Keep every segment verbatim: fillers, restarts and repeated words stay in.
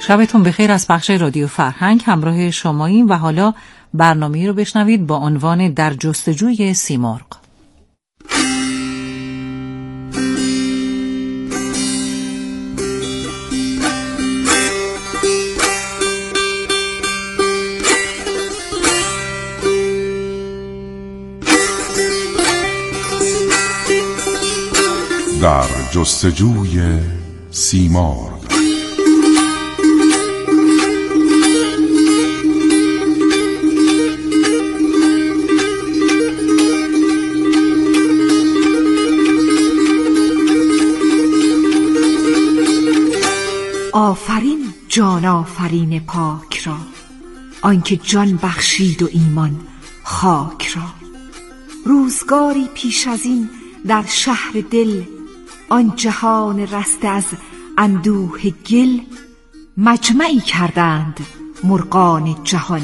شبتون بخیر از بخش رادیو فرهنگ همراه شماییم و حالا برنامه‌ای رو بشنوید با عنوان در جستجوی سیمرغ. در جستجوی سیمرغ. آفرین جان آفرین پاک را، آنکه جان بخشید و ایمان خاک را. روزگاری پیش از این در شهر دل، آن جهان رسته از اندوه گل، مجمعی کردند مرغان جهان،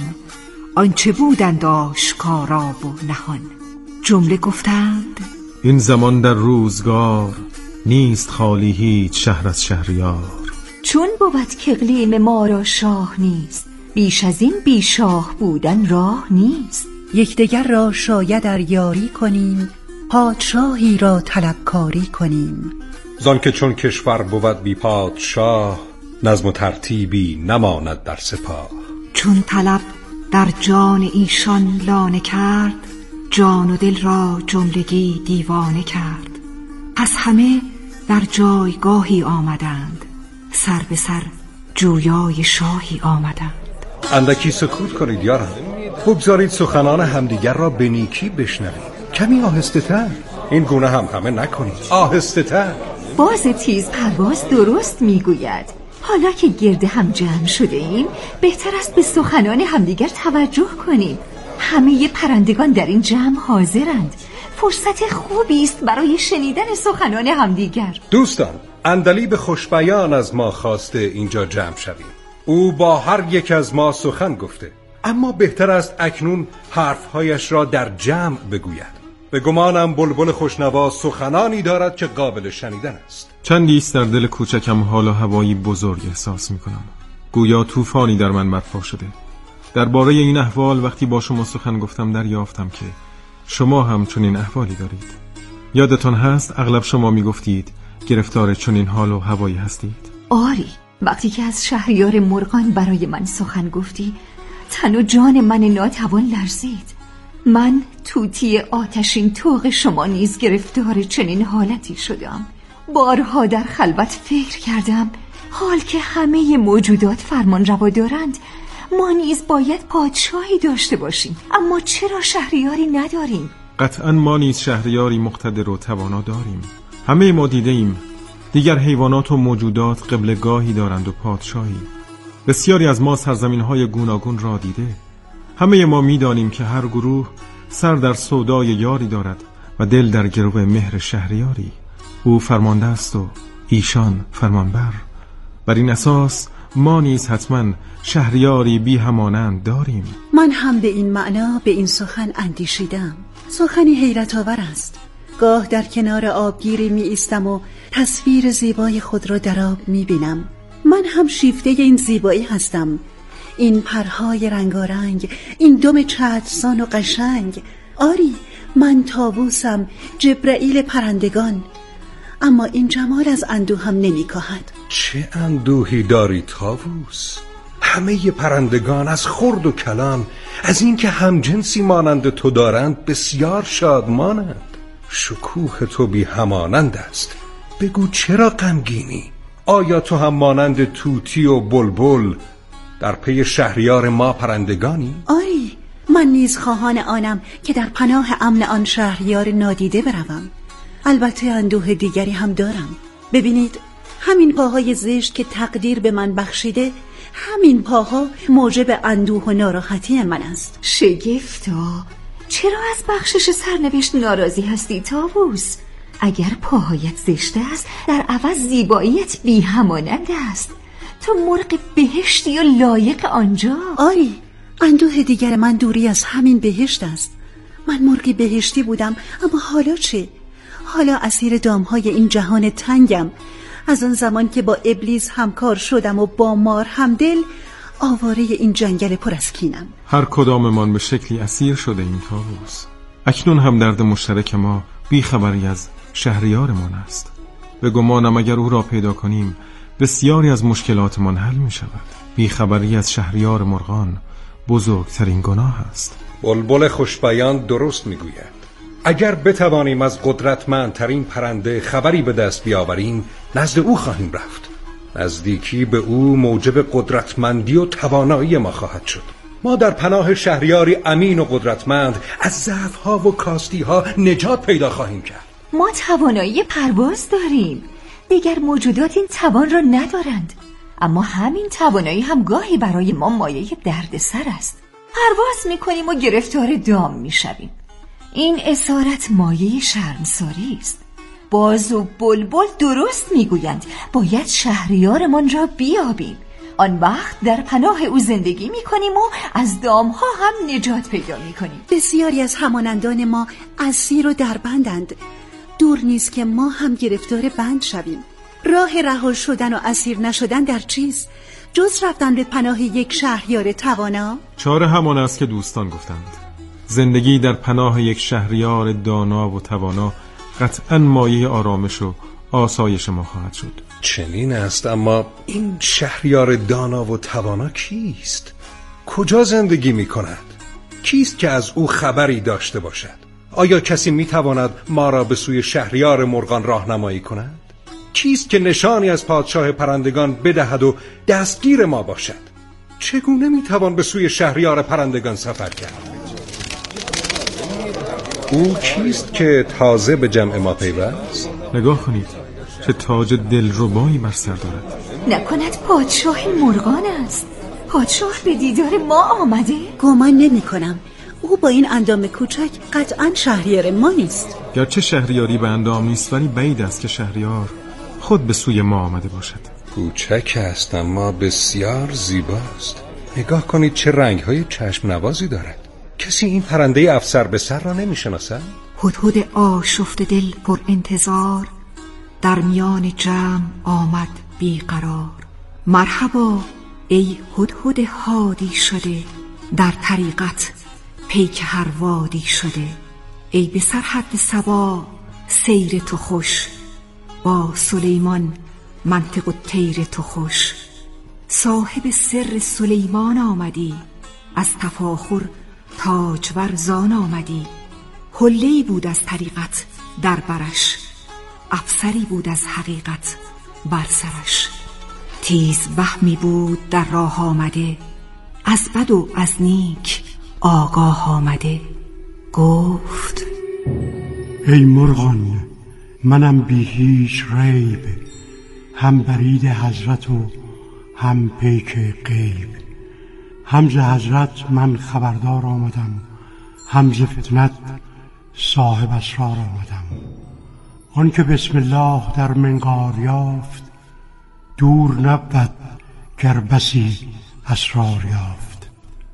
آنچه بودند آشکارا و نهان. جمله گفتند این زمان در روزگار، نیست خالی هیچ شهر از شهریار. چون بود که اقلیم ما را شاه نیست، بیش از این بی شاه بودن راه نیست. یکدیگر را شاید ار یاری کنیم، پادشاهی را طلبکاری کنیم. زان که چون کشور بود بی پادشاه، نظم و ترتیبی نماند در سپاه. چون طلب در جان ایشان لانه کرد، جان و دل را جملگی دیوانه کرد. پس همه در جایگاهی آمدند، سر به سر جویای شاهی آمدند. اندکی سکوت کنید یارم، بگذارید سخنان همدیگر را به نیکی بشنوید. کمی آهسته تر، این گونه هم همه نکنید، آهسته تر. باز تیز پرواز درست میگوید. حالا که گرد هم جمع شده ایم، بهتر است به سخنان همدیگر توجه کنیم. همه پرندگان در این جمع حاضرند، فرصت خوبی است برای شنیدن سخنان همدیگر. دوستان، عندلیب خوشبیان از ما خواسته اینجا جمع شویم. او با هر یک از ما سخن گفته، اما بهتر است اکنون حرفهایش را در جمع بگوید. به گمانم بلبل خوشنوا سخنانی دارد که قابل شنیدن است. چندی است در دل کوچکم حال و هوایی بزرگ احساس می کنم، گویا طوفانی در من برپا شده. درباره این احوال وقتی با شما سخن گفتم دریافتم که شما هم چنین احوالی دارید. یادتان هست اغلب شما می گفتید گرفتار چنین حال و هوایی هستید؟ آری، وقتی که از شهریار مرغان برای من سخن گفتی، تن و جان من ناتوان لرزید. من توتی آتشین طوق شما نیز گرفتار چنین حالتی شدم. بارها در خلوت فکر کردم، حال که همه موجودات فرمان روا دارند، ما نیز باید پادشاهی داشته باشیم، اما چرا شهریاری نداریم؟ قطعا ما نیز شهریاری مقتدر و توانا داریم. همه ما دیده ایم دیگر حیوانات و موجودات قبلگاهی دارند و پادشاهی. بسیاری از ما سرزمین‌های گوناگون را دیده. همه ما می‌دانیم که هر گروه سر در سودای یاری دارد و دل در گرو مهر شهریاری. او فرمانده است و ایشان فرمانبر. بر این اساس ما نیز حتما شهریاری بی همانند داریم. من هم به این معنا به این سخن اندیشیدم. سخنی حیرت آور است. گاه در کنار آبگیری می ایستم و تصویر زیبای خود را در آب می بینم. من هم شیفته این زیبایی هستم. این پرهای رنگارنگ، این دم چترسان و قشنگ. آری، من طاووسم، جبرائیل پرندگان. اما این جمال از اندوهم نمی کاهد. چه اندوهی داری طاووس؟ همه پرندگان از خرد و کلان، از اینکه همجنسی مانند تو دارند بسیار شادمانند. شکوه تو بی همانند است. بگو چرا غمگینی؟ آیا تو هم مانند توتی و بلبل در پی شهریار ما پرندگانی؟ آری، من نیز خواهان آنم که در پناه امن آن شهریار نادیده بروم. البته اندوه دیگری هم دارم. ببینید، همین پاهای زشت که تقدیر به من بخشیده، همین پاها موجب اندوه و ناراحتی من است. شگفتا، چرا از بخشش سرنوشت ناراضی هستی طاووس؟ اگر پاهایت زشته است، در عوض زیباییت بی همانند است. تو مرغ بهشتی و لایق آنجا. آری، اندوه دیگر من دوری از همین بهشت است. من مرغ بهشتی بودم، اما حالا چه؟ حالا اسیر دامهای این جهان تنگم. از آن زمان که با ابلیس همکار شدم و با مار همدل، آواره این جنگل پر از کینم. هر کداممان به شکلی اسیر شده این طاووس. اکنون هم درد مشترک ما بی خبری از شهریارمان است. به گمانم اگر او را پیدا کنیم بسیاری از مشکلاتمان حل می شود. بی خبری از شهریار مرغان بزرگترین گناه است. بلبل خوشبیان درست می گوید. اگر بتوانیم از قدرتمندترین پرنده خبری به دست بیاوریم، نزد او خواهیم رفت. نزدیکی به او موجب قدرتمندی و توانایی ما خواهد شد. ما در پناه شهریاری امین و قدرتمند از ضعف‌ها و کاستی‌ها نجات پیدا خواهیم کرد. ما توانایی پرواز داریم. دیگر موجودات این توان را ندارند. اما همین توانایی هم گاهی برای ما مایه دردسر است. پرواز می‌کنیم و گرفتار دام می‌شویم. این اسارت مایه شرمساری است. باز و بلبل درست میگویند. باید شهریارمان را بیابیم. آن وقت در پناه او زندگی میکنیم و از دامها هم نجات پیدا میکنیم. بسیاری از همانندان ما اسیر و دربندند. دور نیست که ما هم گرفتار بند شویم. راه رها شدن و اسیر نشدن در چیست؟ جز رفتن به پناه یک شهریار توانا؟ چاره همان است که دوستان گفتند. زندگی در پناه یک شهریار دانا و توانا قطعاً مایه آرامش و آسایش ما خواهد شد. چنین است، اما این شهریار دانا و توانا کیست؟ کجا زندگی می کند؟ کیست که از او خبری داشته باشد؟ آیا کسی می تواند ما را به سوی شهریار مرغان راهنمایی کند؟ کیست که نشانی از پادشاه پرندگان بدهد و دستگیر ما باشد؟ چگونه می توان به سوی شهریار پرندگان سفر کرد؟ او کیست که تازه به جمع ما پیوست؟ نگاه کنید چه تاج دلربایی بر سر دارد. نکند پادشاه مرغان است؟ پادشاه به دیدار ما آمده؟ گمان نمی کنم. او با این اندام کوچک قطعاً شهریار ما نیست. گرچه شهریاری به اندام نیست، ولی بعید است که شهریار خود به سوی ما آمده باشد. کوچک است اما بسیار زیباست. نگاه کنید چه رنگ‌های چشم نوازی دارد. کسی این پرنده افسر به سر را نمی شناسد؟ هدهد آشفت دل پر انتظار، در میان جمع آمد بیقرار. مرحبا ای هدهد هادی شده، در طریقت پیک هر وادی شده. ای به سرحد صبا سیر تو خوش، با سلیمان منطق و طیر تو خوش. صاحب سر سلیمان آمدی، از تفاخر تاجور زان آمدی. حله‌ای بود از طریقت در برش، افسری بود از حقیقت بر سرش. تیز وهمی بود در راه آمده، از بد و از نیک آگاه آمده. گفت ای مرغان، منم بی هیچ ریب، هم برید حضرت و هم پیک غیب. هم ز حضرت من خبردار آمدم، هم ز فتنت صاحب اسرار آمدم. آن که بسم الله در منقار یافت، دور نبود گر بسی اسرار یافت.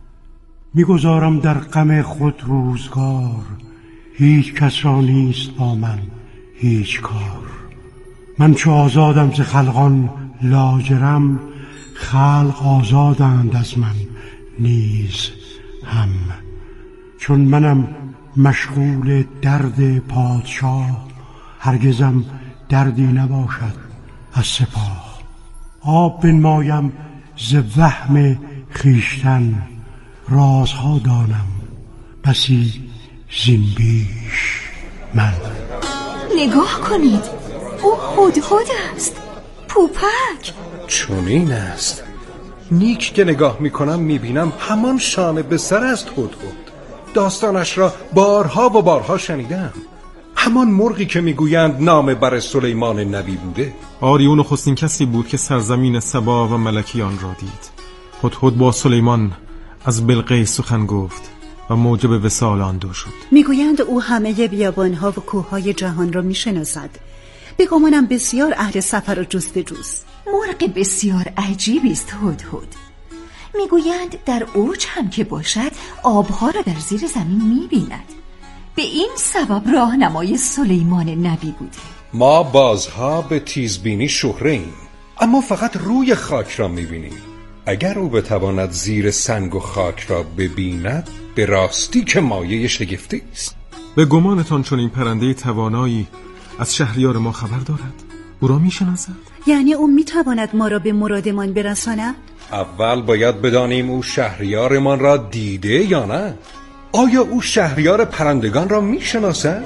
میگذارم در غم خود روزگار، هیچ کس را نیست با من هیچ کار. من چو آزادم ز خلقان لاجرم، خلق آزادند از من نیز هم. چون منم مشغول درد پادشاه، هرگزم دردی نباشد از سپاه. آب بنمایم ز وهم خویشتن، رازها دانم بسی زین بیش من. نگاه کنید، او هدهد است، پوپک. چنین است. نیک که نگاه میکنم میبینم همان شانه به سر است هدهد. داستانش را بارها و بارها شنیدم. همان مرغی که میگویند نام بر سلیمان نبی بوده. آری اون نخستین کسی بود که سرزمین سبا و ملکیان را دید. هدهد با سلیمان از بلقیس سخن گفت و موجب وصال آن دو شد. میگویند او همه بیابانها و کوههای جهان را میشناسد. به گمانم بسیار اهل سفر و جستجوست. مرغ بسیار عجیبی است هدهد. میگویند در اوج هم که باشد آبها را در زیر زمین میبیند. به این سبب راهنمای سلیمان نبی بوده. ما بازها به تیزبینی شهره ایم، اما فقط روی خاک را میبینیم. اگر او بتواند زیر سنگ و خاک را ببیند، به راستی که مایه شگفتی است. به گمانتان چون این پرنده توانایی از شهریار ما خبر دارد؟ او را میشناسد؟ یعنی او میتواند ما را به مرادمان برساند؟ اول باید بدانیم او شهریارمان را دیده یا نه. آیا او شهریار پرندگان را میشناسد؟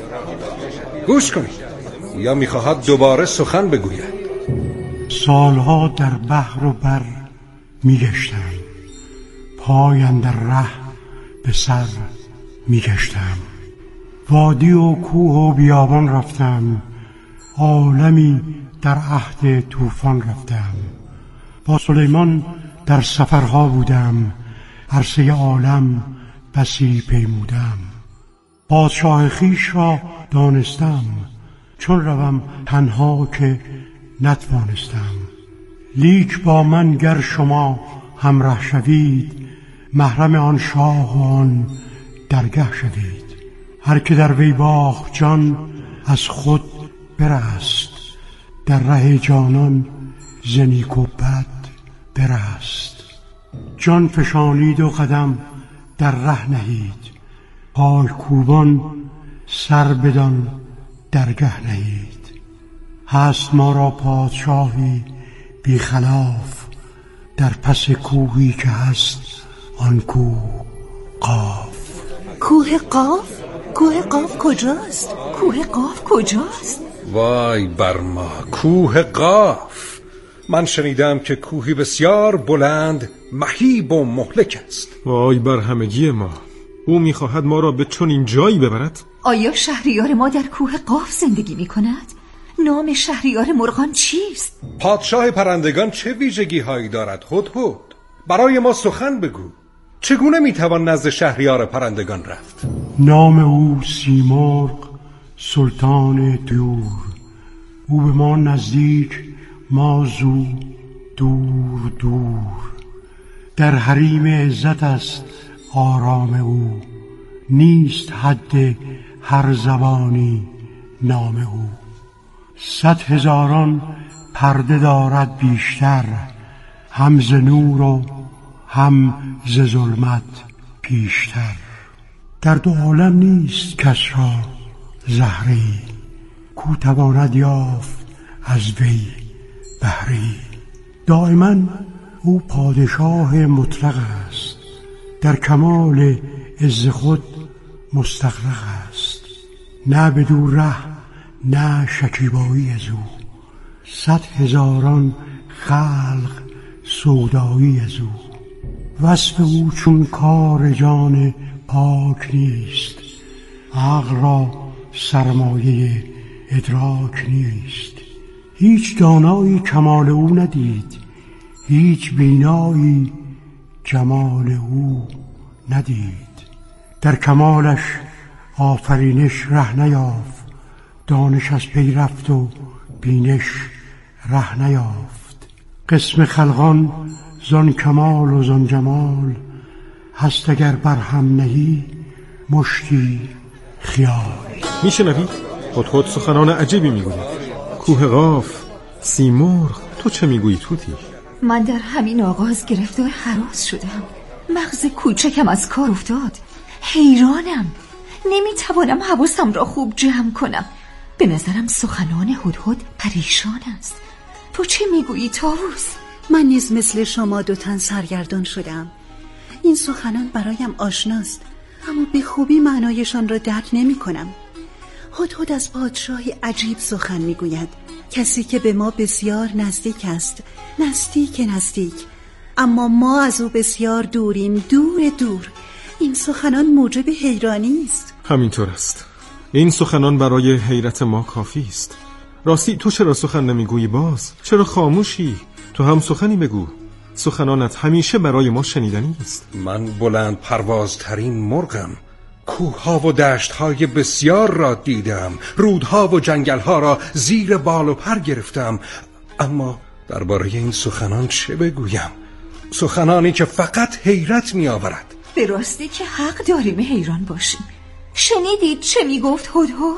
گوش کنید، یا میخواهد دوباره سخن بگوید. سالها در بحر و بر میگشتم، پای اندر ره به سر میگشتم. وادی و کوه و بیابان رفتم، عالمی در عهد طوفان رفتم. با سلیمان در سفرها بودم، عرصه عالم بسی پیمودم. پادشاه خویش را دانستم، چون روم تنها که نتوانستم. لیک با من گر شما همراه شوید، محرم آن شاه و آن درگه شوید. هر که در وی باخت جان، از خود برست. در ره جانان ز نیک و بد برست. جان فشانید و قدم در ره نهید، پای کوبان سر بدان درگه نهید. هست ما را پادشاهی بی خلاف، در پس کوهی که هست آن کوه قاف. کوه قاف؟ کوه قاف کجاست؟ کوه قاف کجاست؟ وای بر ما، کوه قاف. من شنیدم که کوهی بسیار بلند، مهیب و مهلک است. وای بر همگی ما، او میخواهد ما را به چنین جایی ببرد؟ آیا شهریار ما در کوه قاف زندگی میکند؟ نام شهریار مرغان چیست؟ پادشاه پرندگان چه ویژگی هایی دارد؟ هدهد، برای ما سخن بگو. چگونه میتوان نزد شهریار پرندگان رفت؟ نام او سیمرغ، سلطان دور. او به ما نزدیک، ما زو دور دور. در حریم عزت است آرام او، نیست حد هر زبانی نام او. صد هزاران پرده دارد بیشتر، هم ز نور و هم ز ظلمت پیشتر. در دو عالم نیست کس را زهری، کو تواند یافت از وی بهری. دائما او پادشاه مطلق است، در کمال عز خود مستغرق است. نه بدو ره نه شکیبایی از او، صد هزاران خلق سودایی از او. وصف او چون کار جان پاک نیست، عقل را سرمایه ادراک نیست. هیچ دانایی کمال او ندید، هیچ بینایی جمال او ندید. در کمالش آفرینش ره نیافت، دانش از پی رفت و بینش ره نیافت. قسم خلقان زان کمال و زان جمال، هست اگر بر هم نهی مشتی خیال. میشنوید؟ هدهد سخنان عجیبی میگوید. کوه قاف، سیمرغ، تو چه میگویی توتی؟ من در همین آغاز گرفتار هراس شدم. مغز کوچکم از کار افتاد. حیرانم، نمیتوانم حواسم را خوب جمع کنم. به نظرم سخنان هدهد پریشان است. تو چه میگویی طاووس؟ من نیز مثل شما دو تن سرگردان شدم. این سخنان برایم آشناست، اما به خوبی معنایشان را درک نمی کنم. هدهد از پادشاهی عجیب سخن میگوید، کسی که به ما بسیار نزدیک است، نزدیک نزدیک، اما ما از او بسیار دوریم، دور دور. این سخنان موجب حیرانی است. همینطور است. این سخنان برای حیرت ما کافی است. راستی تو چرا سخن نمیگویی باز؟ چرا خاموشی؟ تو هم سخنی بگو. سخنانت همیشه برای ما شنیدنی است. من بلند پروازترین مرغم. کوه‌ها و دشت‌های بسیار را دیدم، رودها و جنگل‌ها را زیر بال و پر گرفتم، اما درباره این سخنان چه بگویم؟ سخنانی که فقط حیرت می‌آورد. به راستی که حق داریم حیران باشیم. شنیدید چه میگفت هدهد؟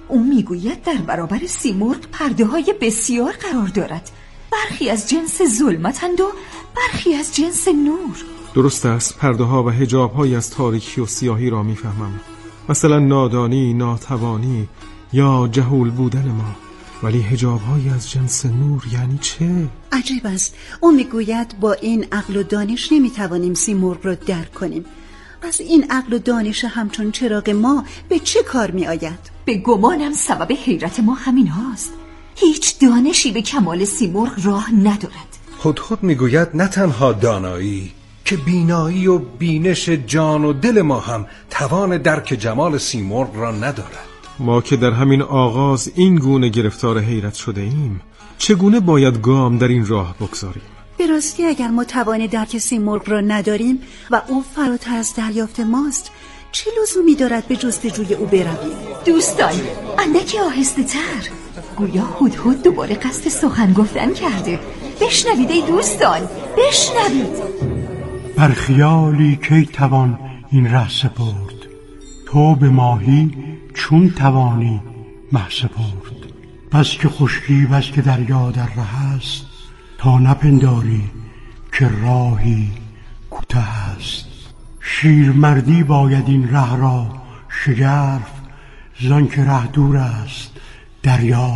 او میگوید در برابر سیمرغ پرده های بسیار قرار دارد. برخی از جنس ظلمتند و برخی از جنس نور. درست است، پرده ها و حجاب های از تاریکی و سیاهی را میفهمم، مثلا نادانی، ناتوانی یا جهول بودن ما. ولی حجاب های از جنس نور یعنی چه؟ عجیب است. او میگوید با این عقل و دانش نمیتوانیم سیمرغ را درک کنیم. پس این عقل و دانش همچون چراغ ما به چه کار می آید؟ به گمانم سبب حیرت ما همین هاست. هیچ دانشی به کمال سیمرغ راه ندارد. هدهد میگوید نه تنها دانایی که بینایی و بینش جان و دل ما هم توان درک جمال سیمرغ را ندارد. ما که در همین آغاز این گونه گرفتار حیرت شده ایم، چگونه باید گام در این راه بگذاریم؟ به راستی اگر ما توان درک سیمرغ را نداریم و او فراتر از دریافت ماست، چه لزومی دارد به جستجوی او برویم؟ دوستان، اندکی آهسته تر. گویا هدهد دوباره قصد سخن گفتن کرده. بشنوید ای دوستان، بشنوید. بر خیالی کی توان این ره سپرد، تو به ماهی چون توانی مه سپرد. بس که خشکی بس که دریا در ره است، تا نپنداری که راهی کوته است. شیرمردی باید این ره را شگرف، زان که ره دور است دریا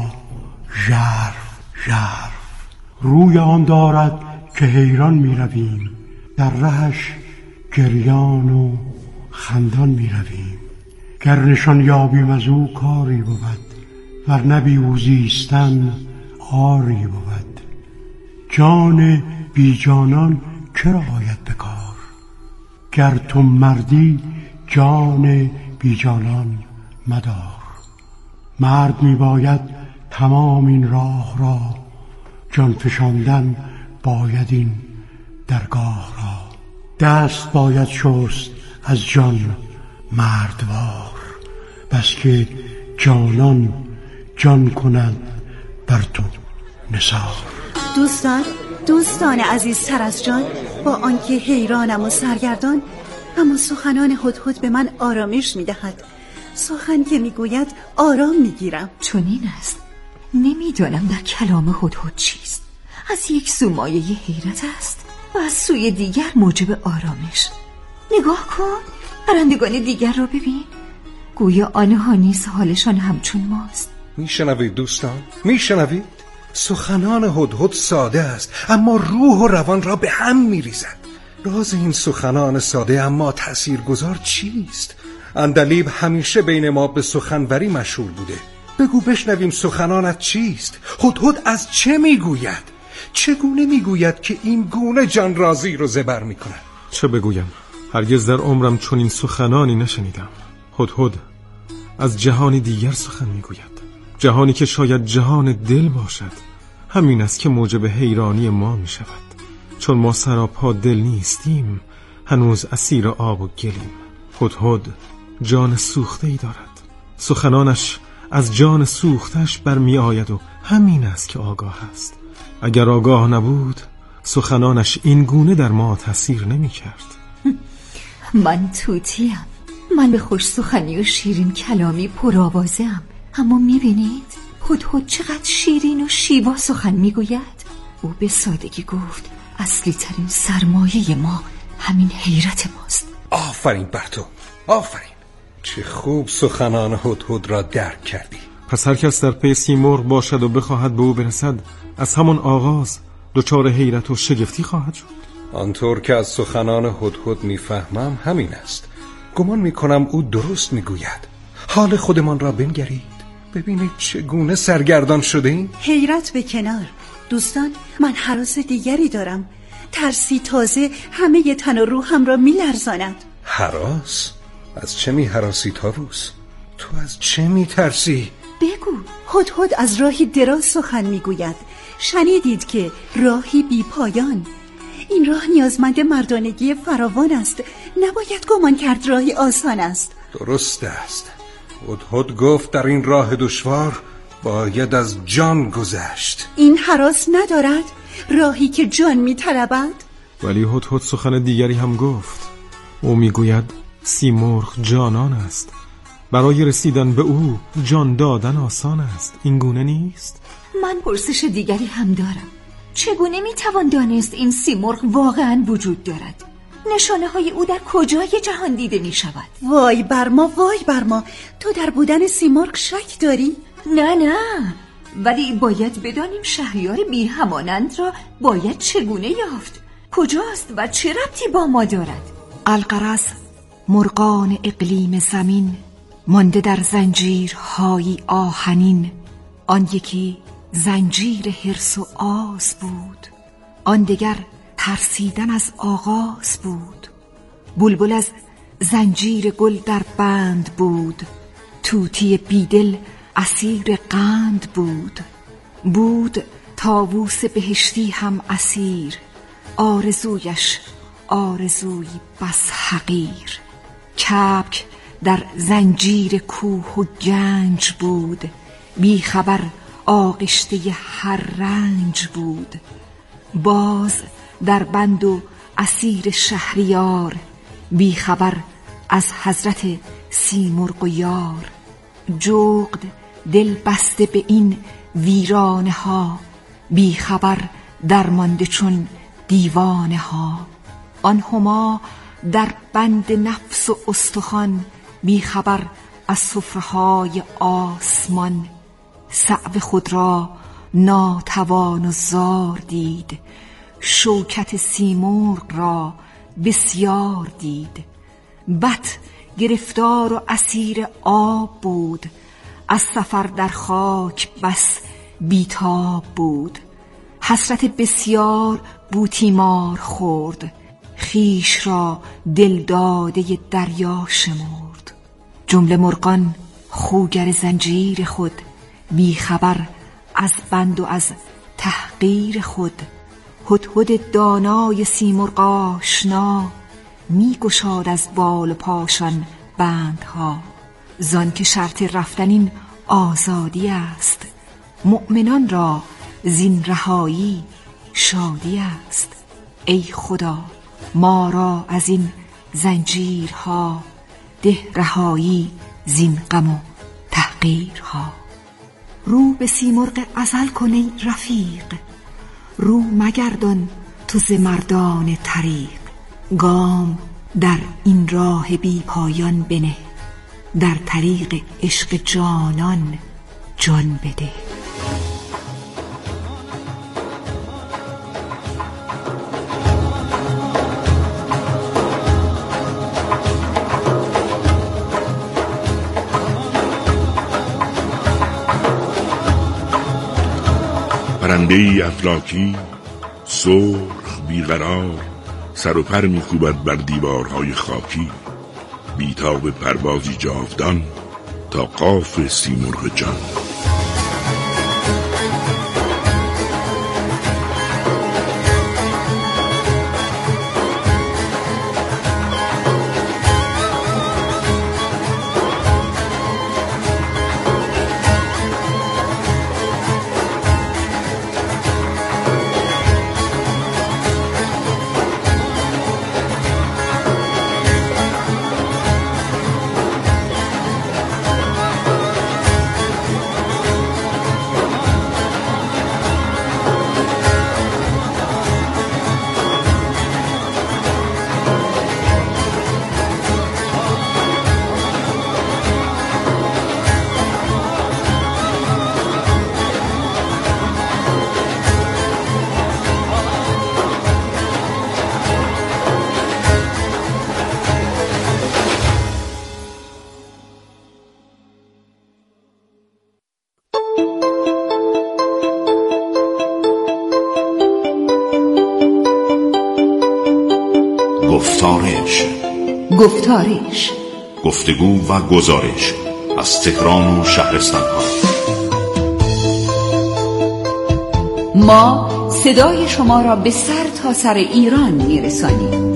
ژرف ژرف. روی آن دارد که حیران می رویم، در رهش گریان و خندان می رویم. گر نشان یابیم از او کاری بود، ور نبی او زیستن آری بود. جان بی جانان چرا آید به کار، گر تو مردی جان بی جانان مدار. مرد می باید تمام این راه را، جان فشاندن باید این درگاه را. دست باید شست از جان مردوار، بس که جانان جان کند بر تو نثار. دوستان دوستان عزیزتر از جان، با آنکه حیرانم و سرگردان، اما سخنان هدهد به من آرامش می‌دهد. سخن که میگوید آرام میگیرم. چنین است. نمیدانم در کلام هدهد چیست. از یک سو مایه حیرت است و از سوی دیگر موجب آرامش. نگاه کن، پرندگان دیگر را ببین. گویا آنها نیز حالشان همچون ماست. میشنوید دوستان؟ میشنوید؟ سخنان هدهد ساده است، اما روح و روان را به هم میریزد. راز این سخنان ساده اما تأثیرگذار چیست؟ عندلیب همیشه بین ما به سخنوری مشهور بوده. بگو بشنویم سخنانت چیست؟ هدهد از چه میگوید؟ چگونه میگوید که این گونه جان رازی رو زبر میکند؟ چه بگویم؟ هرگز در عمرم چنین سخنانی نشنیدم. هدهد از جهانی دیگر سخن میگوید، جهانی که شاید جهان دل باشد. همین است که موجب حیرانی ما می شود، چون ما سراپا دل نیستیم، هنوز اسیر آب و گلیم. هدهد جان سوخته ای دارد، سخنانش از جان سوختش برمی آید و همین است که آگاه است. اگر آگاه نبود سخنانش این گونه در ما تأثیر نمی کرد. من توتیم، من به خوش سخنی و شیرین کلامی پرآوازه‌ام، اما میبینید هدهد چقدر شیرین و شیوا سخن میگوید. او به سادگی گفت اصلی ترین سرمایه ما همین حیرت ماست. آفرین بر تو، آفرین. چه خوب سخنان هدهد را درک کردی. پس هر کس در پی سیمرغ باشد و بخواهد به او برسد، از همان آغاز دچار حیرت و شگفتی خواهد شد. آنطور که از سخنان هدهد میفهمم همین است. گمان میکنم او درست میگوید. حال خودمان را بنگرید، ببینید چگونه سرگردان شده ایم. حیرت به کنار دوستان، من هراس دیگری دارم. ترسی تازه همه تن و روحم را میلرزاند. هراس؟ از چه می هراسی طاووس؟ تو از چه می ترسی؟ بگو. هدهد از راهی دراز سخن میگوید. شنیدید که راهی بی پایان. این راه نیازمند مردانگی فراوان است. نباید گمان کرد راهی آسان است. درست است. هدهد گفت در این راه دشوار باید از جان گذشت. این هراس ندارد؟ راهی که جان میطلبد؟ ولی هدهد سخن دیگری هم گفت. او میگوید سیمرغ جانان است، برای رسیدن به او جان دادن آسان است، این گونه نیست؟ من پرسش دیگری هم دارم. چگونه میتوان دانست این سیمرغ واقعا وجود دارد؟ نشانه های او در کجای جهان دیده می شود؟ وای بر ما، وای بر ما. تو در بودن سیمرغ شک داری؟ نه نه، ولی باید بدانیم شهریار بی همانند را باید چگونه یافت؟ کجاست و چه ربطی با ما دارد؟ الغرض مرغان اقلیم زمین مانده در زنجیرهای آهنین. آن یکی زنجیر حرص و آز بود، آن دگر ترسیدن از آغاز بود. بلبل از زنجیر گل در بند بود، طوطی بیدل اسیر قند بود. بود طاووس بهشتی هم اسیر، آرزویش آرزوی بس حقیر. کبک در زنجیر کوه و گنج بود، بی خبر آغشته هر رنج بود. باز در بند و اسیر شهریار، بی خبر از حضرت سیمرغ و یار. جغد دل بسته به این ویرانه ها، بی خبر درمانده چون دیوانه ها. آن هما در بند نفس و استخوان، بی خبر از سفره‌های آسمان. صعب خود را ناتوان و زار دید، شوکت سیمرغ را بسیار دید. بط گرفتار و اسیر آب بود، از سفر در خاک بس بیتاب بود. حسرت بسیار بوتیمار خورد، خیش را دلداده دریا شمرد. جمله مرغان خوگر زنجیر خود، بی خبر از بند و از تحقیر خود. هدهد دانای سیمرغ آشنا، می گشاد از بال و پاشان بندها. زان که شرط رفتن این آزادی است، مؤمنان را زین رهایی شادی است. ای خدا ما را از این زنجیرها، ده رهایی زین غم و تحقیرها. رو به سیمرغ ازل کن ای رفیق، رو مگردان تو ز مردان طریق. گام در این راه بی پایان بنه، در طریق عشق جانان جان بده. پرنده‌ای افلاکی سرخ بیقرار، سر و پر می‌کوبد بر دیوارهای خاکی. بیتاب پروازی جاودان تا قاف سیمرغ جان. گفتارش گفتارش گفتگو و گزارش از تهران و شهرستان ها. ما صدای شما را به سر تا سر ایران میرسانیم.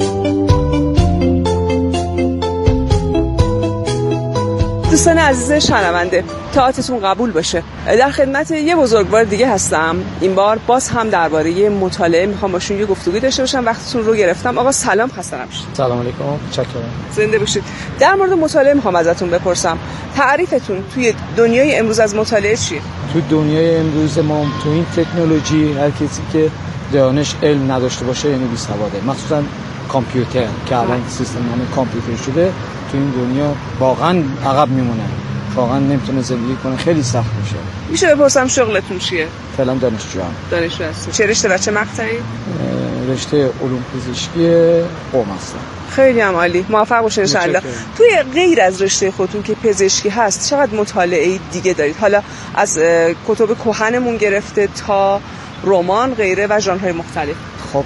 دوستان عزیز شنونده، تئاترتون قبول بشه. در خدمت یه بزرگوار دیگه هستم. این بار باز هم درباره مطالعه میخوام باشون یه گفتگوی داشته باشم. وقتتون رو گرفتم. آقا سلام، خسته نباشید. سلام علیکم، متشکرم. زنده باشید. در مورد مطالعه میخوام ازتون بپرسم. تعریفتون توی دنیای امروز از مطالعه چیه؟ توی دنیای امروز ما تو این تکنولوژی هر کسی که دانش علم نداشته باشه یعنی بی‌سواده، مخصوصا کامپیوتر که الان سیستم همه کامپیوتر شده، تو این دنیا واقعا عقب میمونه، واقعا نمیتونه زندگی کنه، خیلی سخت میشه. میشه بپرسم شغلتون چیه؟ فعلا دانشجوام. دانشجو هستید. چه رشته و چه مقطعی؟ رشته علوم پزشکی قم هستم. خیلی هم عالی، موفق باشید ان شاءالله. توی غیر از رشته خودتون که پزشکی هست چقدر مطالعه دیگه دارید؟ حالا از کتب کهنمون گرفته تا رمان، غیره و ژانرهای مختلف. خب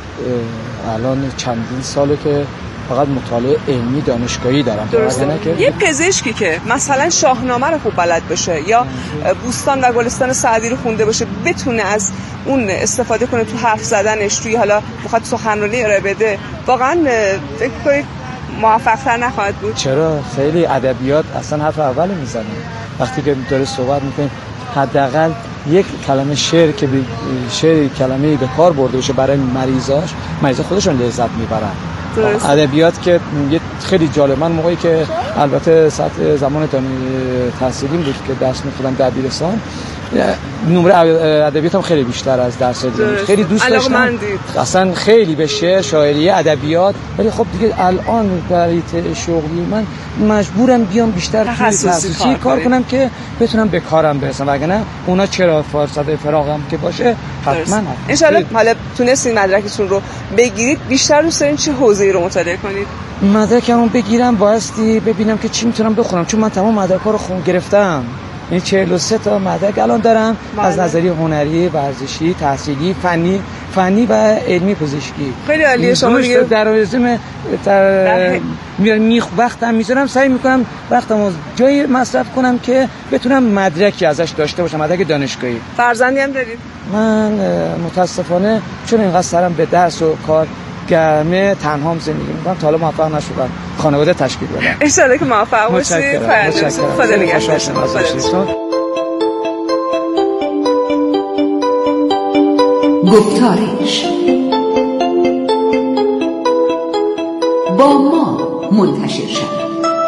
الان چندین ساله که فقط مطالعه علمی دانشگاهی دارم. یه پزشکی که مثلا شاهنامه رو خوب بلد باشه یا بوستان و گلستان سعدی رو خونده باشه، بتونه از اون استفاده کنه تو حرف زدنش، توی حالا بخواد سخنرانی ارائه بده، واقعا فکر کنید موفق‌تر نخواهد بود؟ چرا؟ خیلی ادبیات اصلا حرف اول میزنه. وقتی که داره صحبت میکنه حداقل یک کلمه شعر که شعر کلمه‌ای به کار برده باشه برای مریضاش، مریضا خودشون لذت میبرن. ادبیات که خیلی جالب، من موقعی که البته ساعت زمان تحصیلیم بود که درس می‌خوندم دبیرستان، نمره ادبیاتم خیلی بیشتر از درس علمی، خیلی دوست داشتم اصلا، خیلی به شعر، شاعری، ادبیات. ولی خب دیگه الان برای شغلی من مجبورم بیام بیشتر تخصصی کار کنم که بتونم به کارم برسم، وگرنه اونا چرا فرصت فراغم که باشه حتما. ان شاء الله حالا تونستین مدرکتون رو بگیرید، بیشتر دوست دارین چه حوزه‌ای رو مطالعه کنید؟ مدرکمو بگیرم بایستی ببینم که چی میتونم بخونم، چون من تمام مدرک‌ها رو خون گرفتم. این چهل و سه تا مدرک الان دارم بله. از نظریه هنری، ورزشی، تحصیلی، فنی فنی و علمی پزشکی. خیلی عالیه. شما دیگه در رزومه در میخ وقتم میذارم، سعی میکنم وقتمو جایی مصرف کنم که بتونم مدرکی ازش داشته باشم، مدرک دانشگاهی. فرزندی هم دارید؟ من متاسفانه چون اینقدر سرم به درس و کار گرمه تنهام زندگی میکنم، تا حالا موفق نشدم خانواده تشکیل بدم. ان شاء الله که موفق باشید. خدا نگهدار. گفتارش با ما منتشر شد.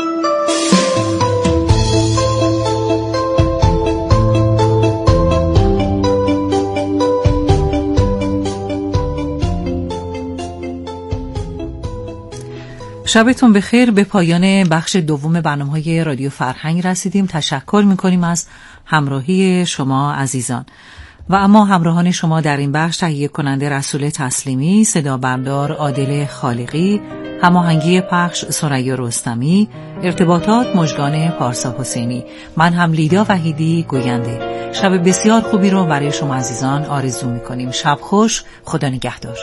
شبتون بخیر. به پایان بخش دوم برنامه‌های رادیو فرهنگ رسیدیم. تشکر می‌کنیم از همراهی شما عزیزان. و اما همراهان شما در این بخش تهیه کننده رسول تسلیمی، صدا بردار عادل خالقی، هماهنگی پخش ثریا رستمی، ارتباطات مژگان پارسا حسینی، من هم لیدا وحیدی گوینده. شب بسیار خوبی رو برای شما عزیزان آرزو می‌کنیم. شب خوش، خدا نگهدار.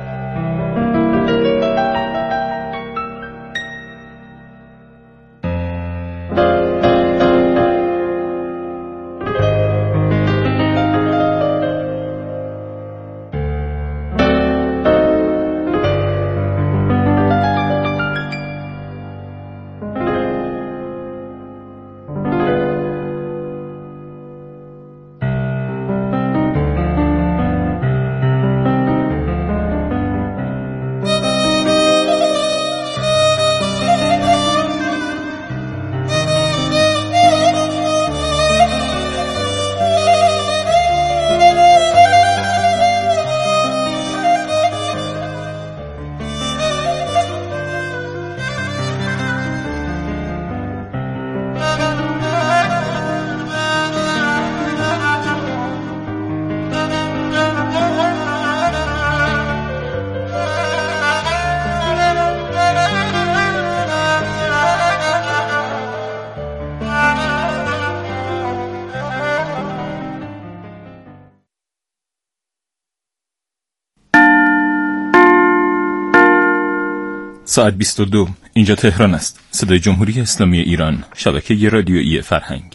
ساعت بیست و دو. اینجا تهران است. صدای جمهوری اسلامی ایران، شبکه رادیویی فرهنگ.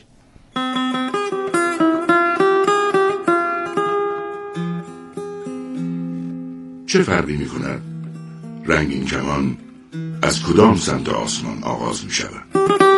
چه فرقی می کند رنگین کمان از کدام سمت آسمان آغاز می شود؟